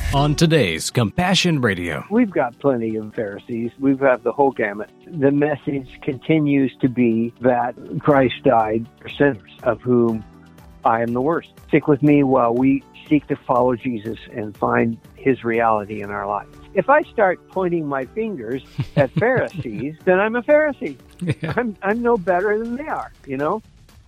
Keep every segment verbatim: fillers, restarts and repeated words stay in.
On today's Compassion Radio. We've got plenty of Pharisees. We've got the whole gamut. The message continues to be that Christ died for sinners, of whom I am the worst. Stick with me while we seek to follow Jesus and find his reality in our lives. If I start pointing my fingers at Pharisees, then I'm a Pharisee. Yeah. I'm, I'm no better than they are, you know?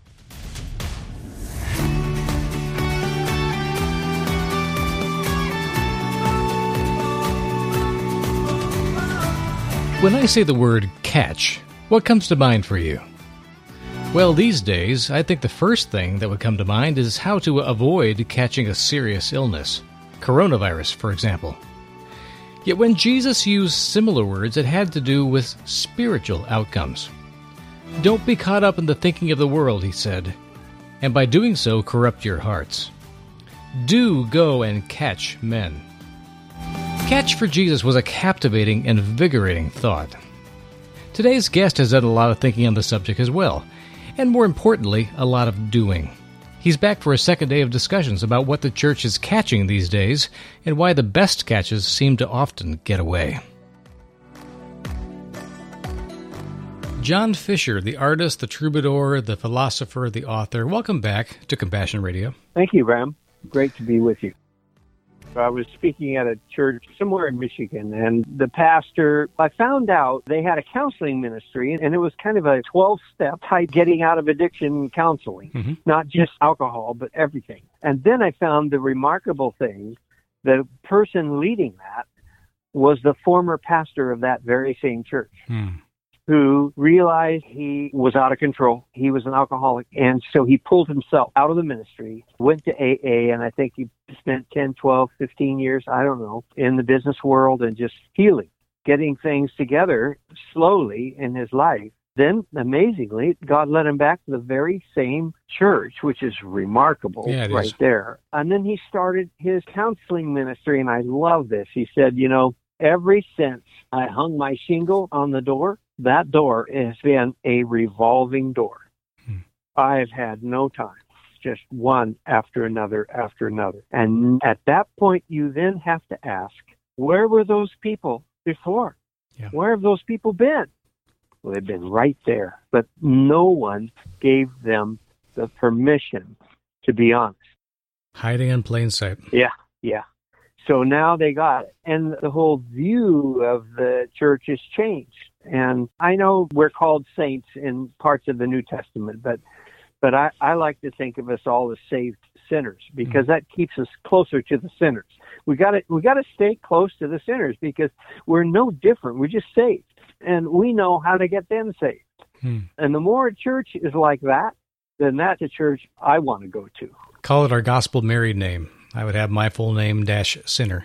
When I say the word catch, what comes to mind for you? Well, these days, I think the first thing that would come to mind is how to avoid catching a serious illness. Coronavirus, for example. Yet when Jesus used similar words, it had to do with spiritual outcomes. Don't be caught up in the thinking of the world, he said, and by doing so, corrupt your hearts. Do go and catch men. Catch for Jesus was a captivating, invigorating thought. Today's guest has done a lot of thinking on the subject as well, and more importantly, a lot of doing. He's back for a second day of discussions about what the church is catching these days and why the best catches seem to often get away. John Fisher, the artist, the troubadour, the philosopher, the author, welcome back to Compassion Radio. Thank you, Ram. Great to be with you. I was speaking at a church somewhere in Michigan, and the pastor, I found out they had a counseling ministry, and it was kind of a twelve-step type getting out of addiction counseling, mm-hmm. not just alcohol, but everything. And then I found the remarkable thing, the person leading that was the former pastor of that very same church. Mm. Who realized he was out of control. He was an alcoholic. And so he pulled himself out of the ministry, went to A A, and I think he spent ten, twelve, fifteen years, I don't know, in the business world and just healing, getting things together slowly in his life. Then, amazingly, God led him back to the very same church, which is remarkable yeah, right is. there. And then he started his counseling ministry, and I love this. He said, you know, ever since I hung my shingle on the door, that door has been a revolving door. Hmm. I've had no time, just one after another after another. And at that point, you then have to ask, where were those people before? Yeah. Where have those people been? Well, they've been right there, but no one gave them the permission to be honest. Hiding in plain sight. Yeah, yeah. So now they got it. And the whole view of the church has changed. And I know we're called saints in parts of the New Testament, but but I, I like to think of us all as saved sinners because mm-hmm. that keeps us closer to the sinners. We got to we got to stay close to the sinners because we're no different. We're just saved, and we know how to get them saved. Hmm. And the more a church is like that, then that's a church I want to go to. Call it our gospel married name. I would have my full name dash sinner.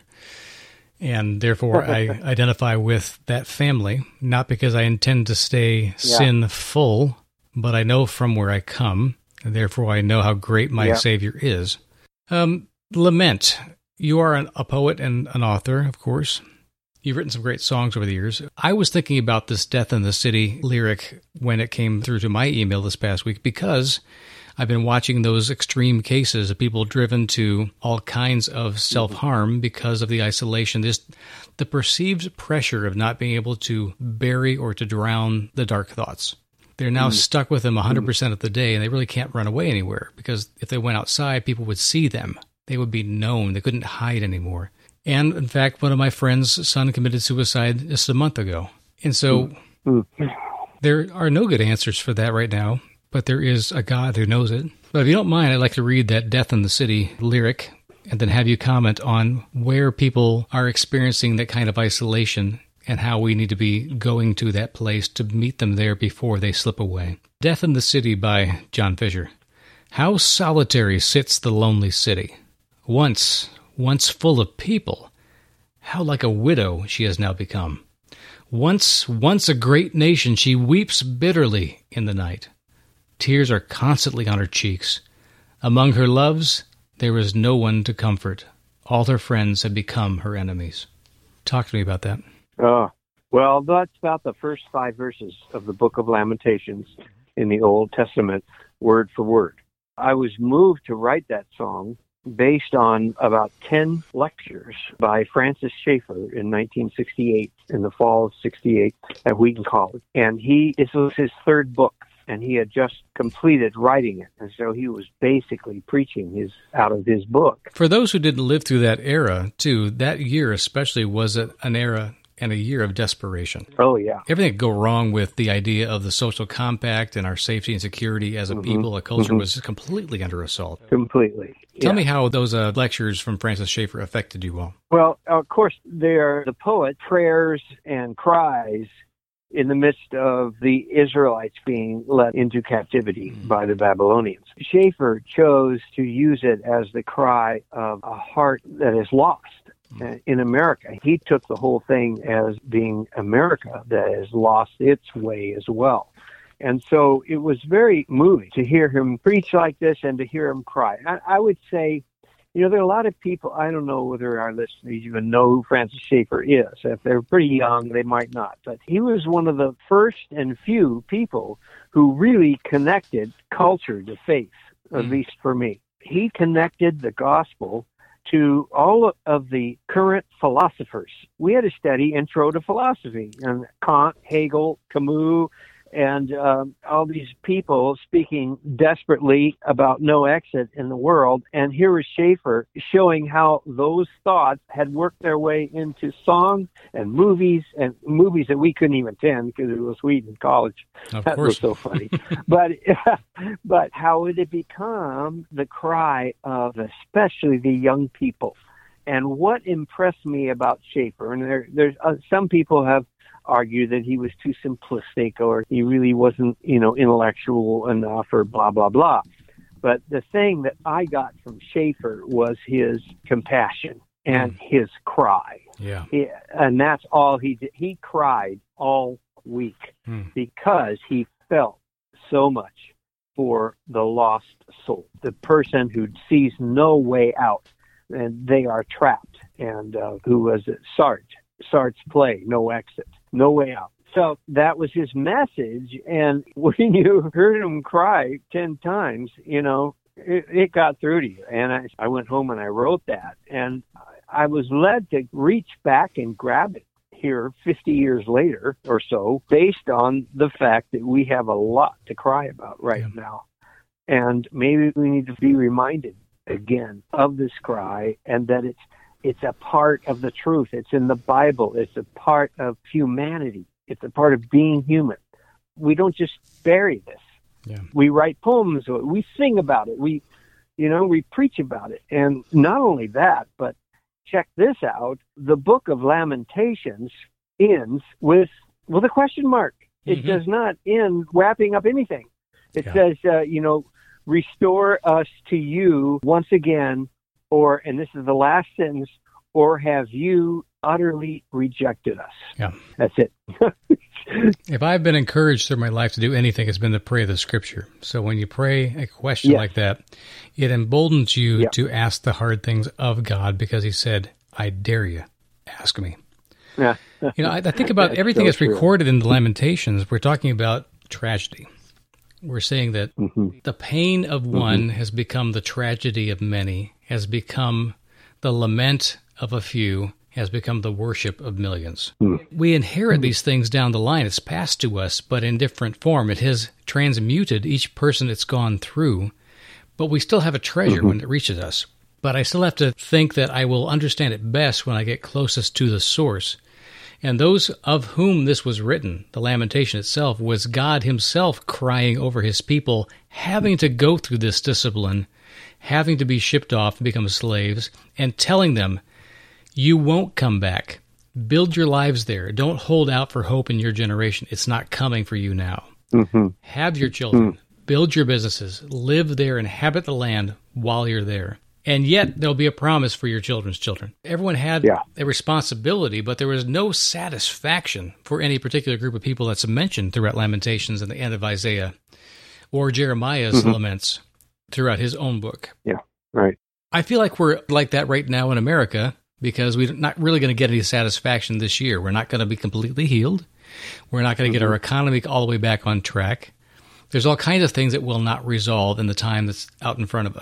And therefore, I identify with that family, not because I intend to stay yeah. sinful, but I know from where I come, and therefore I know how great my yeah. Savior is. Um, lament. You are an, a poet and an author, of course. You've written some great songs over the years. I was thinking about this Death in the City lyric when it came through to my email this past week because I've been watching those extreme cases of people driven to all kinds of self-harm because of the isolation, this, the perceived pressure of not being able to bury or to drown the dark thoughts. They're now mm. stuck with them one hundred percent of the day, and they really can't run away anywhere because if they went outside, people would see them. They would be known. They couldn't hide anymore. And, in fact, one of my friend's son committed suicide just a month ago. And so mm. there are no good answers for that right now. But there is a God who knows it. But if you don't mind, I'd like to read that Death in the City lyric and then have you comment on where people are experiencing that kind of isolation and how we need to be going to that place to meet them there before they slip away. Death in the City by John Fisher. How solitary sits the lonely city. Once, once full of people, how like a widow she has now become. Once, once a great nation, she weeps bitterly in the night. Tears are constantly on her cheeks. Among her loves, there is no one to comfort. All her friends have become her enemies. Talk to me about that. Oh, well, that's about the first five verses of the Book of Lamentations in the Old Testament, word for word. I was moved to write that song based on about ten lectures by Francis Schaeffer in nineteen sixty-eight, in the fall of sixty-eight at Wheaton College. And he, this was his third book, and he had just completed writing it. And so he was basically preaching his out of his book. For those who didn't live through that era, too, that year especially was a, an era and a year of desperation. Oh, yeah. Everything could go wrong with the idea of the social compact and our safety and security as a mm-hmm. people, a culture mm-hmm. was completely under assault. Completely. Tell yeah. me how those uh, lectures from Francis Schaeffer affected you all. Well, of course, they're the poet, prayers and cries in the midst of the Israelites being led into captivity mm. by the Babylonians. Schaeffer chose to use it as the cry of a heart that is lost mm. in America. He took the whole thing as being America that has lost its way as well. And so it was very moving to hear him preach like this and to hear him cry. I, I would say, you know, there are a lot of people, I don't know whether our listeners even know who Francis Schaeffer is. If they're pretty young, they might not. But he was one of the first and few people who really connected culture to faith, at mm. least for me. He connected the gospel to all of the current philosophers. We had to study Intro to Philosophy, and Kant, Hegel, Camus, and um, all these people speaking desperately about no exit in the world. And here was Schaeffer showing how those thoughts had worked their way into song and movies, and movies that we couldn't even attend because it was Wheaton College. Of that course. was so funny. but but how it had become the cry of especially the young people. And what impressed me about Schaeffer, and there, there's uh, some people have argue that he was too simplistic or he really wasn't, you know, intellectual enough or blah, blah, blah. But the thing that I got from Schaeffer was his compassion and mm. his cry. Yeah. He, and that's all he did. He cried all week mm. because he felt so much for the lost soul, the person who sees no way out and they are trapped. And uh, who was it? Sartre. Sartre's play, No Exit, No Way Out. So that was his message. And when you heard him cry ten times, you know, it, it got through to you. And I, I went home and I wrote that. And I was led to reach back and grab it here fifty years later or so, based on the fact that we have a lot to cry about right yeah. now. And maybe we need to be reminded again of this cry, and that it's It's a part of the truth. It's in the Bible. It's a part of humanity. It's a part of being human. We don't just bury this. Yeah. We write poems. We sing about it. We, you know, we preach about it. And not only that, but check this out. The book of Lamentations ends with, with a question mark. It mm-hmm. does not end wrapping up anything. It yeah. says, uh, you know, restore us to you once again, or, and this is the last sentence, or have you utterly rejected us? Yeah. That's it. If I've been encouraged through my life to do anything, it's been to pray the Scripture. So when you pray a question yes. like that, it emboldens you yep. to ask the hard things of God, because he said, I dare you, ask me. Yeah. You know, I, I think about that's everything so that's true. Recorded in the Lamentations. We're talking about tragedy. We're saying that mm-hmm. the pain of one mm-hmm. has become the tragedy of many, has become the lament of a few, has become the worship of millions. Mm. We inherit mm-hmm. these things down the line. It's passed to us, but in different form. It has transmuted each person it's gone through, but we still have a treasure mm-hmm. when it reaches us. But I still have to think that I will understand it best when I get closest to the source. And those of whom this was written, the lamentation itself, was God himself crying over his people, having to go through this discipline, having to be shipped off to become slaves, and telling them, you won't come back. Build your lives there. Don't hold out for hope in your generation. It's not coming for you now. Mm-hmm. Have your children. Mm-hmm. Build your businesses. Live there, inhabit the land while you're there. And yet, there'll be a promise for your children's children. Everyone had yeah. a responsibility, but there was no satisfaction for any particular group of people that's mentioned throughout Lamentations and the end of Isaiah, or Jeremiah's mm-hmm. laments throughout his own book. Yeah, right. I feel like we're like that right now in America, because we're not really going to get any satisfaction this year. We're not going to be completely healed. We're not going to mm-hmm. get our economy all the way back on track. There's all kinds of things that will not resolve in the time that's out in front of us.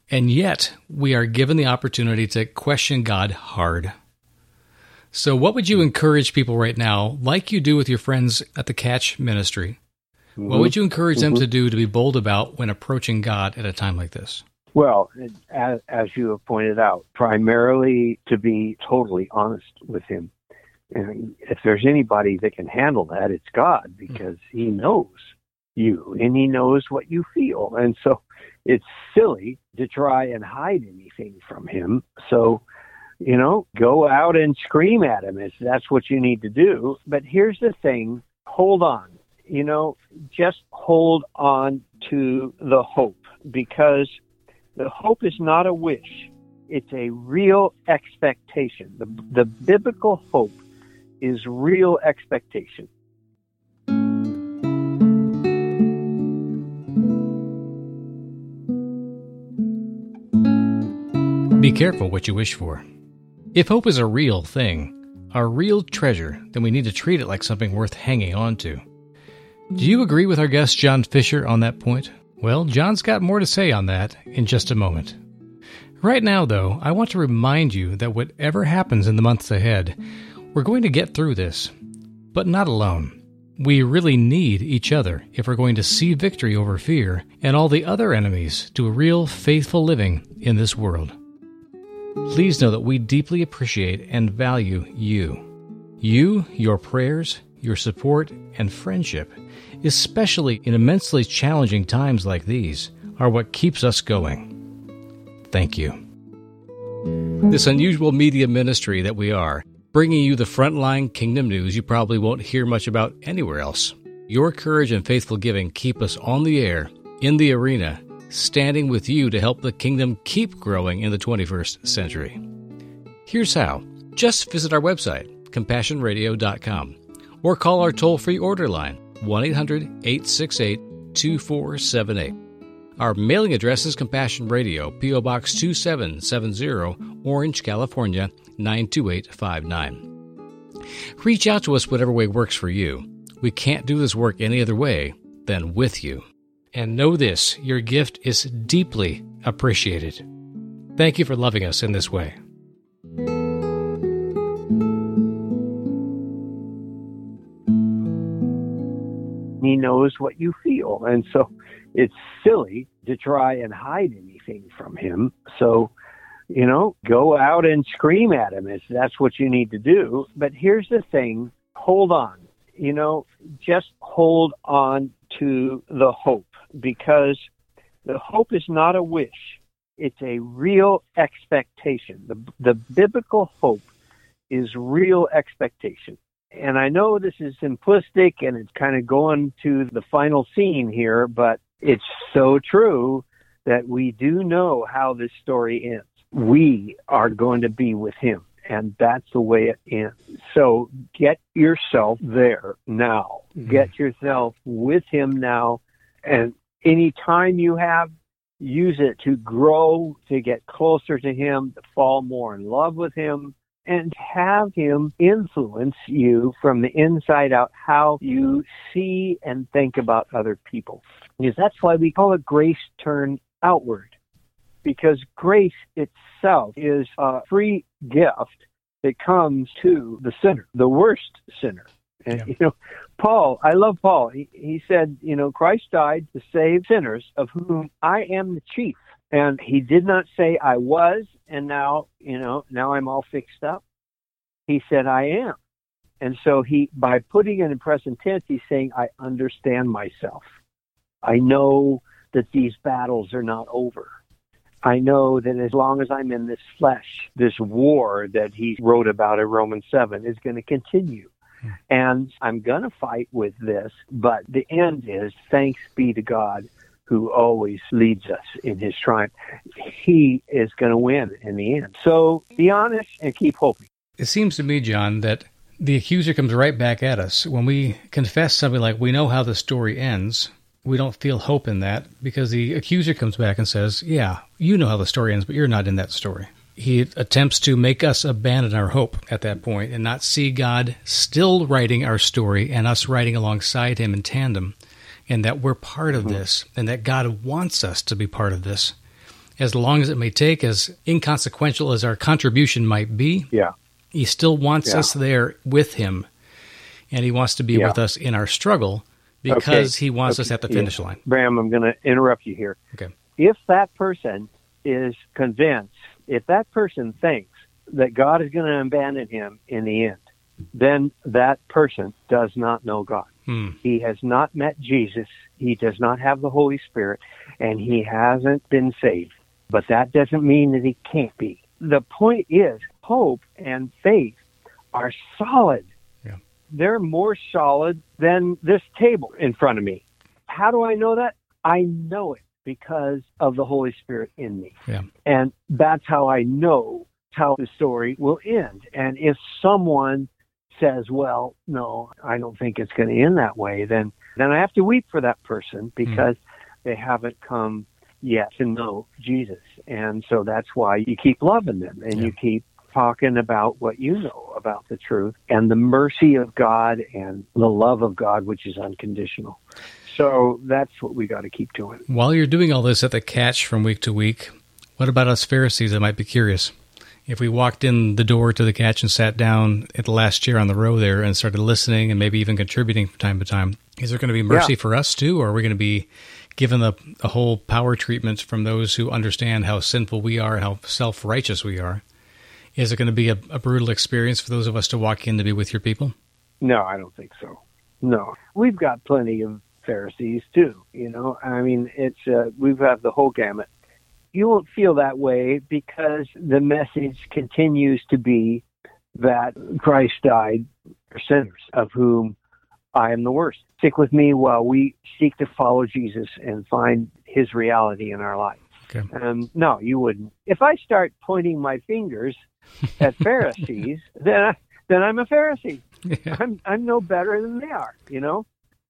And yet, we are given the opportunity to question God hard. So what would you encourage people right now, like you do with your friends at the Catch Ministry? Mm-hmm. What would you encourage mm-hmm. them to do to be bold about when approaching God at a time like this? Well, as, as you have pointed out, primarily to be totally honest with Him. And if there's anybody that can handle that, it's God, because He knows you and He knows what you feel. And so it's silly to try and hide anything from Him. So, you know, go out and scream at Him if that's what you need to do. But here's the thing, hold on. You know, just hold on to the hope, because the hope is not a wish. It's a real expectation. The, the biblical hope is real expectation. Be careful what you wish for. If hope is a real thing, a real treasure, then we need to treat it like something worth hanging on to. Do you agree with our guest John Fisher on that point? Well, John's got more to say on that in just a moment. Right now, though, I want to remind you that whatever happens in the months ahead, we're going to get through this, but not alone. We really need each other if we're going to see victory over fear and all the other enemies to a real faithful living in this world. Please know that we deeply appreciate and value you. You, your prayers, your support, and friendship, especially in immensely challenging times like these, are what keeps us going. Thank you. This unusual media ministry that we are, bringing you the frontline kingdom news you probably won't hear much about anywhere else. Your courage and faithful giving keep us on the air, in the arena, standing with you to help the kingdom keep growing in the twenty-first century. Here's how. Just visit our website, compassion radio dot com, or call our toll-free order line, one eight hundred, eight six eight, two four seven eight. Our mailing address is Compassion Radio, P O. Box two seven seven zero, Orange, California, nine two eight five nine. Reach out to us whatever way works for you. We can't do this work any other way than with you. And know this, your gift is deeply appreciated. Thank you for loving us in this way. He knows what you feel. And so it's silly to try and hide anything from Him. So, you know, go out and scream at Him if that's what you need to do. But here's the thing, hold on. You know, just hold on to the hope, because the hope is not a wish. It's a real expectation. The, the biblical hope is real expectation. And I know this is simplistic and it's kind of going to the final scene here, but it's so true that we do know how this story ends. We are going to be with Him, and that's the way it ends. So get yourself there now. Mm-hmm. Get yourself with Him now, and any time you have, use it to grow, to get closer to Him, to fall more in love with Him, and have Him influence you from the inside out, how you see and think about other people. Because that's why we call it grace turned outward. Because grace itself is a free gift that comes to the sinner, the worst sinner. And, yeah. you know, Paul, I love Paul. He, he said, you know, Christ died to save sinners, of whom I am the chief. And he did not say I was, and now, you know, now I'm all fixed up. He said I am. And so he, by putting it in present tense, he's saying I understand myself. I know that these battles are not over. I know that as long as I'm in this flesh, this war that he wrote about in Romans seven is going to continue. Hmm. And I'm going to fight with this, but the end is, thanks be to God, who always leads us in His triumph. He is going to win in the end. So be honest and keep hoping. It seems to me, John, that the accuser comes right back at us. When we confess something like, we know how the story ends, we don't feel hope in that, because the accuser comes back and says, yeah, you know how the story ends, but you're not in that story. He attempts to make us abandon our hope at that point and not see God still writing our story and us writing alongside Him in tandem, and that we're part of this, and that God wants us to be part of this. as long as it may take, as inconsequential as our contribution might be, Yeah. he still wants Yeah. us there with him, and he wants to be Yeah. with us in our struggle because Okay. he wants Okay. us at the Yeah. finish line. Bram, I'm going to interrupt you here. Okay. If that person is convinced, if that person thinks that God is going to abandon him in the end, then that person does not know God. Hmm. He has not met Jesus. He does not have the Holy Spirit, and he hasn't been saved. But that doesn't mean that he can't be. The point is, hope and faith are solid. Yeah. They're more solid than this table in front of me. How do I know that? I know it because of the Holy Spirit in me. Yeah. And that's how I know how the story will end. And if someone says, well, no, I don't think it's going to end that way, then, then I have to weep for that person because mm. they haven't come yet to know Jesus. And so that's why you keep loving them and yeah. you keep talking about what you know about the truth and the mercy of God and the love of God, which is unconditional. So that's what we got to keep doing. While you're doing all this at the Catch from week to week, what about us Pharisees that might be curious? If we walked in the door to the Catch and sat down at the last chair on the row there and started listening and maybe even contributing from time to time, is there going to be mercy yeah. for us too, or are we going to be given the, the whole power treatment from those who understand how sinful we are and how self-righteous we are? Is it going to be a, a brutal experience for those of us to walk in to be with your people? No, I don't think so. No. We've got plenty of Pharisees too, you know. I mean, it's uh, we've got the whole gamut. You won't feel that way because the message continues to be that Christ died for sinners, of whom I am the worst. Stick with me while we seek to follow Jesus and find his reality in our life. Okay. Um, no, you wouldn't. If I start pointing my fingers at Pharisees, then I, then I'm a Pharisee. Yeah. I'm I'm no better than they are, you know.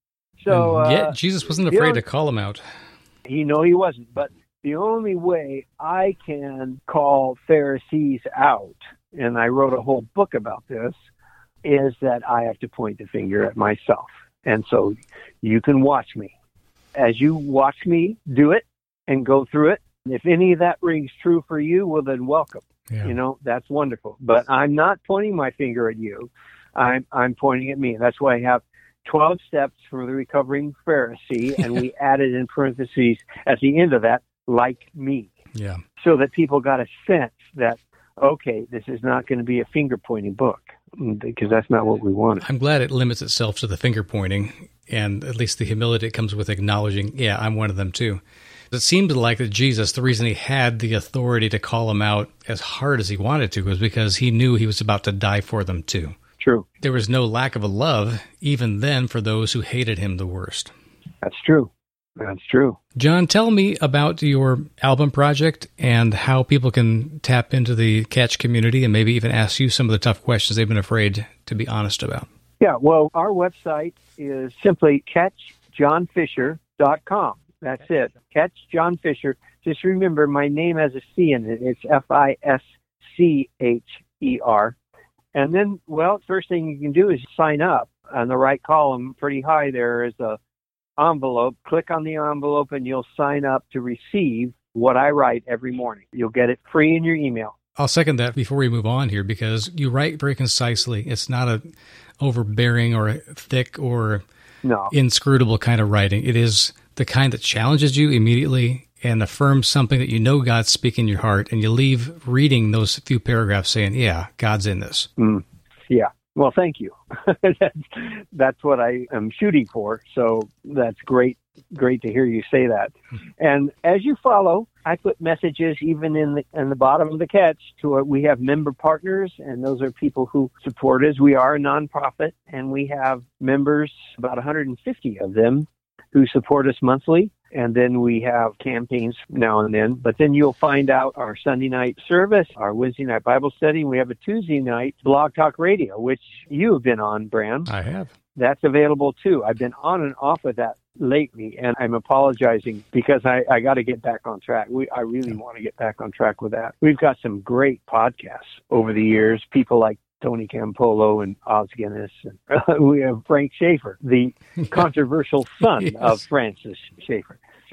So and yet uh, Jesus wasn't afraid to call them out. He no, he wasn't. But the only way I can call Pharisees out, and I wrote a whole book about this, is that I have to point the finger at myself. And so you can watch me. As you watch me do it and go through it, if any of that rings true for you, well, then welcome. Yeah. You know, that's wonderful. But I'm not pointing my finger at you. I'm I'm pointing at me. That's why I have twelve steps for the recovering Pharisee, and we added in parentheses at the end of that, like me. Yeah. So that people got a sense that, okay, this is not going to be a finger-pointing book, because that's not what we wanted. I'm glad it limits itself to the finger-pointing, and at least the humility that comes with acknowledging, yeah, I'm one of them too. It seemed like that Jesus, the reason he had the authority to call them out as hard as he wanted to was because he knew he was about to die for them too. True. There was no lack of a love, even then, for those who hated him the worst. That's true. That's true. John, tell me about your album project and how people can tap into the Catch community and maybe even ask you some of the tough questions they've been afraid to be honest about. Yeah, well, our website is simply catch john fisher dot com. That's it. Catch John Fisher. Just remember, my name has a C in it. It's F I S C H E R. And then, well, first thing you can do is sign up. On the right column, pretty high, there is a envelope. Click on the envelope and you'll sign up to receive what I write every morning. You'll get it free in your email. I'll second that before we move on here, because you write very concisely. It's not a overbearing or thick or no. inscrutable kind of writing. It is the kind that challenges you immediately and affirms something that you know God's speaking in your heart, and you leave reading those few paragraphs saying, yeah, God's in this. Mm, yeah. Well, thank you. that's, that's what I am shooting for. So that's great, great to hear you say that. And as you follow, I put messages even in the in the bottom of the Catch to our, we have member partners, and those are people who support us. We are a nonprofit, and we have members, about one hundred fifty of them, who support us monthly. And then we have campaigns now and then. But then you'll find out our Sunday night service, our Wednesday night Bible study, and we have a Tuesday night Blog Talk Radio, which you have been on, Bram. I have. That's available too. I've been on and off of that lately, and I'm apologizing because I, I got to get back on track. We I really yeah. want to get back on track with that. We've got some great podcasts over the years, people like Tony Campolo and Oz Guinness. And, uh, we have Frank Schaefer, the controversial son yes. of Francis Schaefer.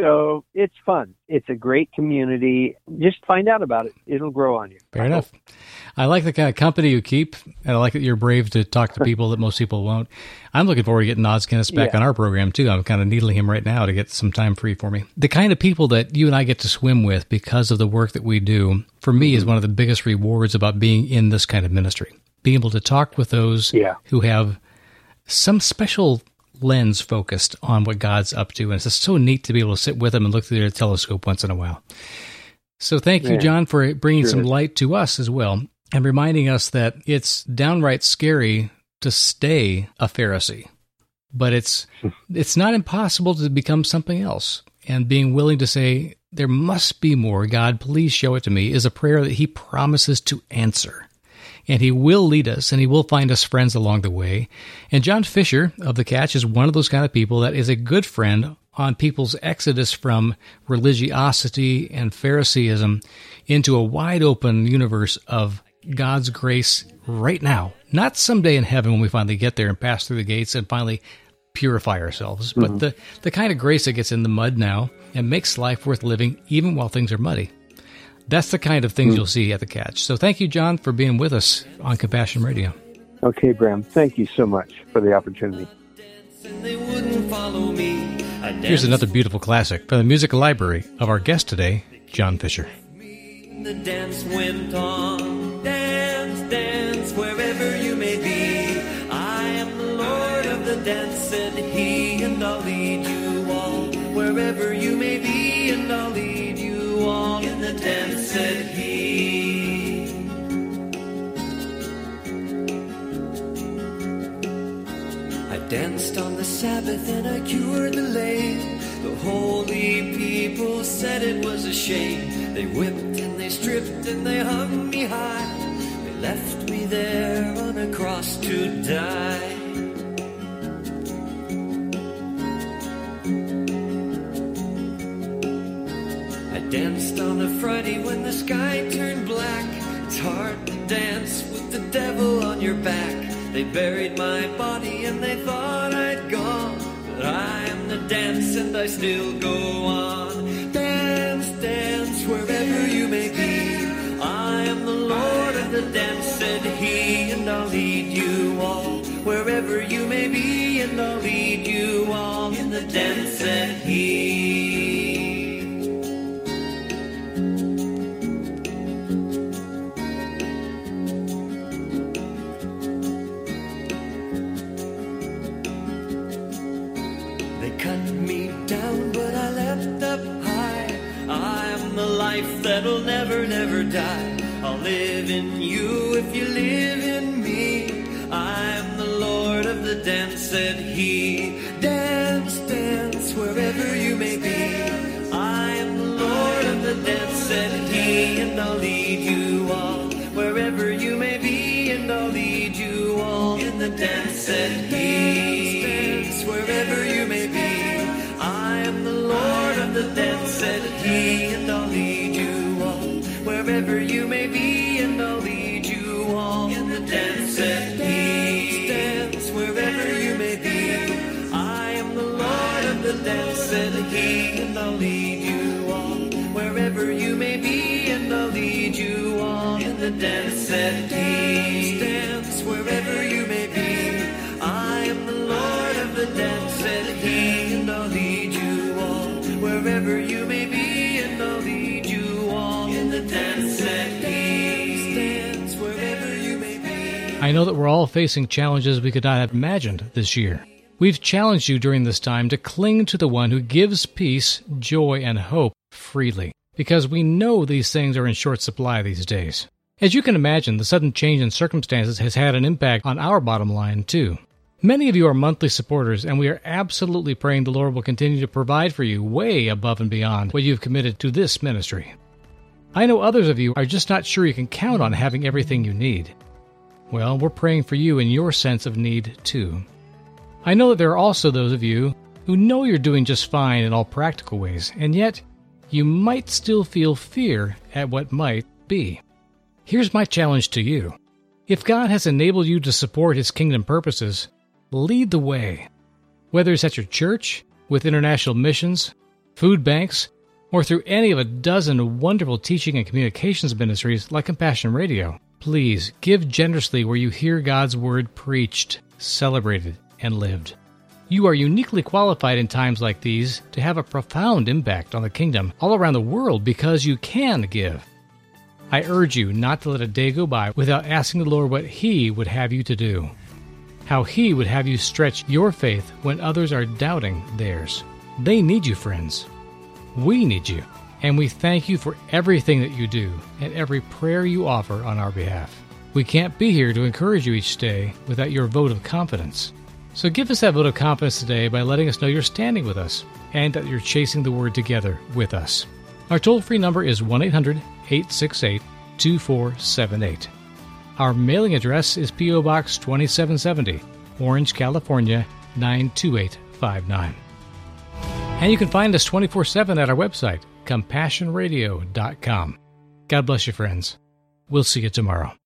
So it's fun. It's a great community. Just find out about it. It'll grow on you. Fair enough. I like the kind of company you keep, and I like that you're brave to talk to people that most people won't. I'm looking forward to getting Oz Guinness back yeah. on our program, too. I'm kind of needling him right now to get some time free for me. The kind of people that you and I get to swim with because of the work that we do, for me, mm-hmm. is one of the biggest rewards about being in this kind of ministry. Being able to talk with those yeah. who have some special lens focused on what God's up to. And it's just so neat to be able to sit with them and look through their telescope once in a while. So thank you, John, for bringing sure. some light to us as well and reminding us that it's downright scary to stay a Pharisee, but it's it's not impossible to become something else. And being willing to say, there must be more. God, please show it to me, is a prayer that he promises to answer. And he will lead us, and he will find us friends along the way. And John Fisher of The Catch is one of those kind of people that is a good friend on people's exodus from religiosity and Phariseeism into a wide-open universe of God's grace right now. Not someday in heaven when we finally get there and pass through the gates and finally purify ourselves, mm-hmm. but the, the kind of grace that gets in the mud now and makes life worth living even while things are muddy. That's the kind of things mm. you'll see at The Catch. So thank you, John, for being with us on Compassion Radio. Okay, Bram. Thank you so much for the opportunity. Here's another beautiful classic from the music library of our guest today, John Fisher. The dance went on. Dance, dance, wherever you may be. I am the Lord of the dance, said he, and I'll lead you all. Wherever you may be, and I'll lead you all. In the dance, said he. I danced on the Sabbath and I cured the lame. The holy people said it was a shame. They whipped and they stripped and they hung me high. They left me there on a cross to die. I danced on a Friday when the sky turned black. It's hard to dance with the devil on your back. They buried my body and they thought I'd gone. But I am the dance and I still go on. Dance, dance, wherever you may be. I am the Lord of the dance, said he, and I'll lead you all. Wherever you may be, and I'll lead you all. In the dance, said he. That'll never, never die. I'll live in you if you live in me. I am the Lord of the dance, said he. Dance, dance, wherever you may be. I am the Lord of the dance, said he, and I'll lead you all. Wherever you may be, and I'll lead you all. In the dance, said he. Dance, dance, wherever you may be. I am the Lord of the dance, said he, and I'll lead you. Wherever you may be, and I'll lead you all. In the dance, said he. Dance, wherever you may be. I am the Lord of the dance, said he, and I'll lead you all. Wherever you may be, and I'll lead you all. In the dance, said he. Dance, wherever you may be. I am the Lord of the dance, said he, and I'll lead you all. Wherever you may be, and I'll lead you all. In the dance, said he. Dance, wherever you may be. I know that we're all facing challenges we could not have imagined this year. We've challenged you during this time to cling to the one who gives peace, joy, and hope freely, because we know these things are in short supply these days. As you can imagine, the sudden change in circumstances has had an impact on our bottom line, too. Many of you are monthly supporters, and we are absolutely praying the Lord will continue to provide for you way above and beyond what you've committed to this ministry. I know others of you are just not sure you can count on having everything you need. Well, we're praying for you in your sense of need, too. I know that there are also those of you who know you're doing just fine in all practical ways, and yet you might still feel fear at what might be. Here's my challenge to you. If God has enabled you to support His kingdom purposes, lead the way. Whether it's at your church, with international missions, food banks, or through any of a dozen wonderful teaching and communications ministries like Compassion Radio. Please give generously where you hear God's Word preached, celebrated, and lived. You are uniquely qualified in times like these to have a profound impact on the kingdom all around the world because you can give. I urge you not to let a day go by without asking the Lord what He would have you to do, how He would have you stretch your faith when others are doubting theirs. They need you, friends. We need you, and we thank you for everything that you do and every prayer you offer on our behalf. We can't be here to encourage you each day without your vote of confidence. So give us that vote of confidence today by letting us know you're standing with us and that you're chasing the Word together with us. Our toll-free number is one eight hundred eight six eight two four seven eight. Our mailing address is P O. Box twenty-seven seventy, Orange, California, nine two eight five nine. And you can find us twenty-four seven at our website, compassion radio dot com. God bless you, friends. We'll see you tomorrow.